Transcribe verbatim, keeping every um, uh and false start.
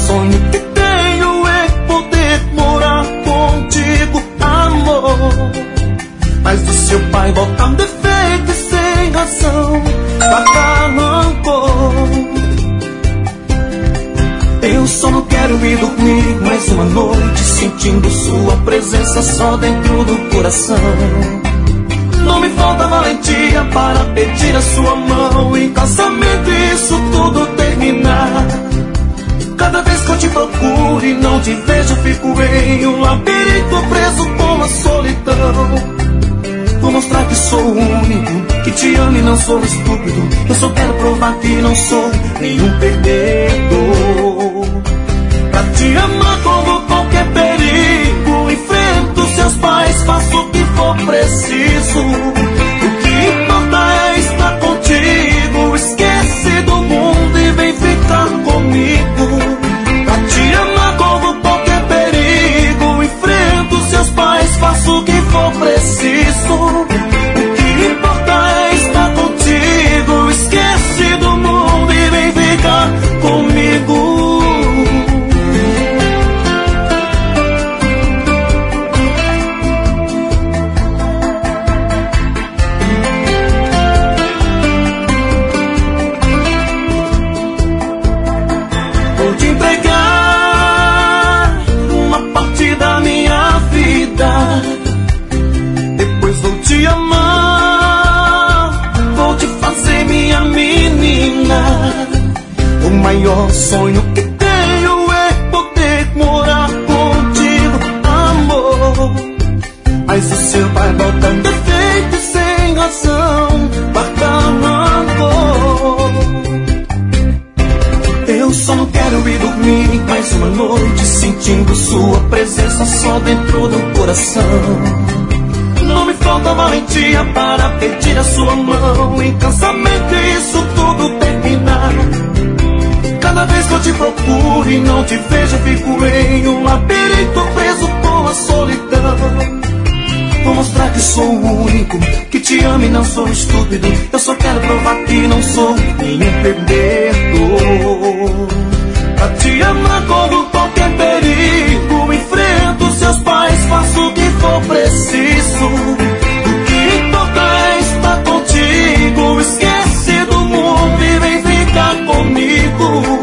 sonho que tenho é poder morar contigo, amor. Mas o seu pai bota um defeito e sem razão, guarda rancor. Eu só não quero ir dormir mais uma noite sentindo sua presença só dentro do coração. Não me falta valentia para pedir a sua mão em casamento e isso tudo terminar. Cada vez que eu te procuro e não te vejo, fico em um labirinto preso com a solidão. Vou mostrar que sou o único que te ama e não sou estúpido. Eu só quero provar que não sou nenhum perdedor. Pra te amar como qualquer perigo, enfrento seus pais, faço o que for preciso. O que importa é estar contigo. Esquece do mundo e vem ficar comigo. Pra te amar como qualquer perigo, enfrento seus pais, faço o que for preciso. O que importa é estar contigo. Esquece do mundo e vem ficar comigo. Vou te entregar uma parte da minha vida. Depois vou te amar, vou te fazer minha menina. O maior sonho que tenho é poder morar contigo, amor. Mas o seu pai bota um defeito sem razão, guarda rancor. Eu só não quero ir dormir mais uma noite sentindo sua presença só dentro do coração. Não me falta valentia para pedir a sua mão em casamento e isso tudo terminar. Cada vez que eu te procuro e não te vejo, fico em um labirinto preso com a solidão. Vou mostrar que sou o único que te ama e não sou estúpido. Eu só quero provar que não sou nenhum perdedor. Pra te amar como qualquer perigo, enfrento seus pais, faço o que for preciso. O que importa é estar contigo. Esquece do mundo e vem ficar comigo.